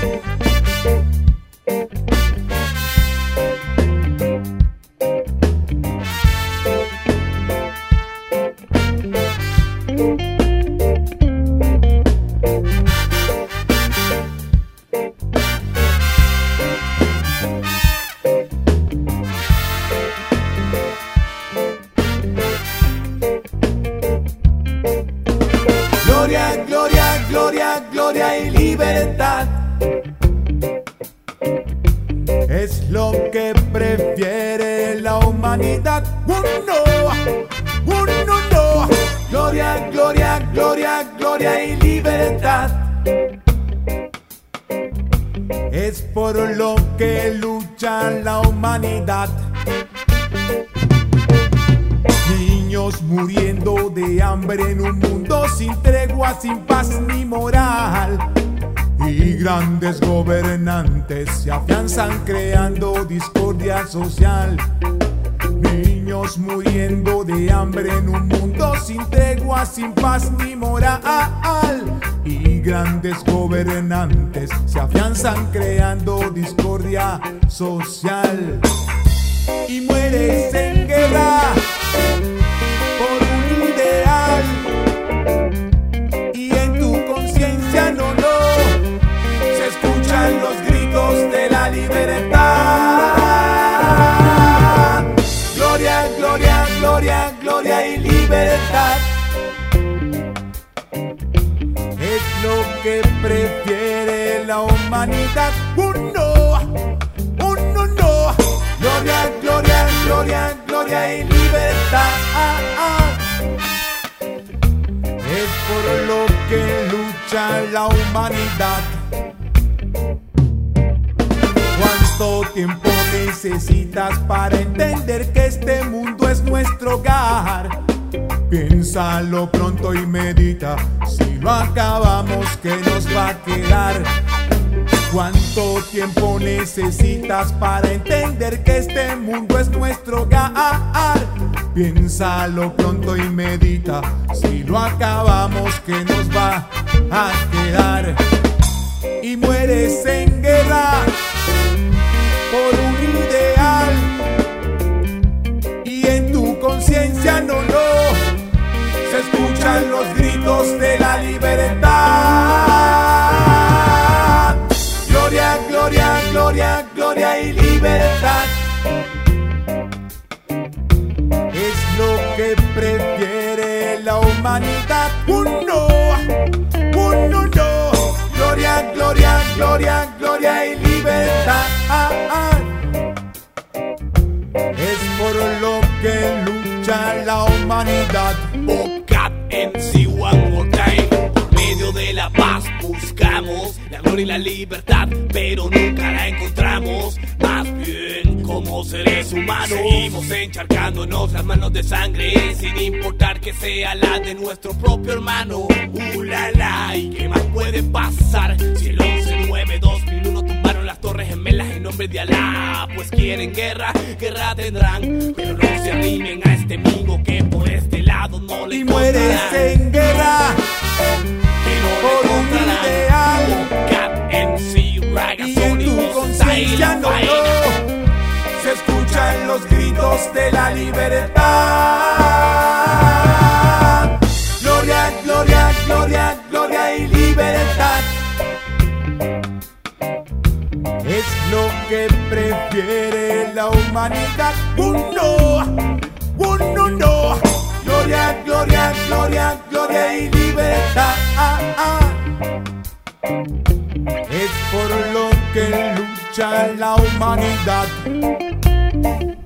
Gloria, gloria, gloria, gloria y libertad es lo que prefiere la humanidad. No. Gloria, gloria, gloria, gloria y libertad es por lo que lucha la humanidad. Niños muriendo de hambre en un mundo sin tregua, sin paz ni moral. Y grandes gobernantes se afianzan creando discordia social. Niños muriendo de hambre en un mundo sin tregua, sin paz ni moral. Y grandes gobernantes se afianzan creando discordia social. Y mueres en guerra por un ideal, y en tu conciencia no se escuchan los gritos de la libertad. Gloria, gloria, gloria, gloria y libertad es lo que prefiere la humanidad. No. Gloria, gloria, gloria, gloria y libertad es por lo que lucha la humanidad. ¿Cuánto tiempo necesitas para entender que este mundo es nuestro hogar? Piénsalo pronto y medita, si lo acabamos, ¿qué nos va a quedar? ¿Cuánto tiempo necesitas para entender que este mundo es nuestro hogar? Piénsalo pronto y medita, si lo acabamos, ¿qué nos va a quedar? Y mueres en guerra por un ideal, y en tu conciencia no se escuchan los gritos de la libertad. Gloria, gloria, gloria, gloria y libertad es lo que prefiere la humanidad. No. Gloria, gloria, gloria, gloria y libertad es por lo que lucha la humanidad. Bocat MC one more time. Por medio de la paz buscamos la gloria y la libertad, pero nunca la encontramos. Más bien como seres humanos seguimos encharcándonos las manos de sangre, sin importar que sea la de nuestro propio hermano. La la, ¿y qué más puede pasar? Si el 11/9/2001 tumbaron las torres gemelas en nombre de Alá, pues quieren guerra, guerra tendrán, pero no se arrimen a este amigo que por este lado no le y mueres en guerra por un ideal, y en tu conciencia no se escuchan los gritos de la libertad. Gloria, gloria, gloria, gloria y libertad es lo que prefiere la humanidad. No. Gloria, gloria, gloria, gloria y libertad es por lo que lucha la humanidad.